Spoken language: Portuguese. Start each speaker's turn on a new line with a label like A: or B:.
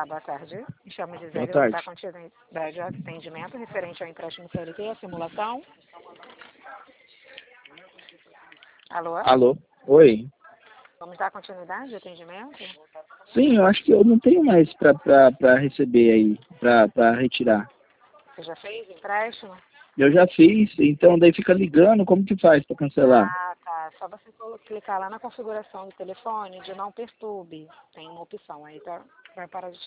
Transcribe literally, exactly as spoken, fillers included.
A: boa tarde. Me chamo
B: Boa
A: Gisele, vamos
B: tarde.
A: dar continuidade ao atendimento referente ao empréstimo C L T, a simulação. Alô?
B: Alô? Oi?
A: Vamos dar continuidade ao atendimento?
B: Sim, eu acho que eu não tenho mais para receber aí, para retirar.
A: Você já fez empréstimo?
B: Eu já fiz, então daí fica ligando, como que faz para cancelar?
A: Ah, tá. Só você colo- clicar lá na configuração do telefone de não perturbe. Tem uma opção aí, tá? Vai parar de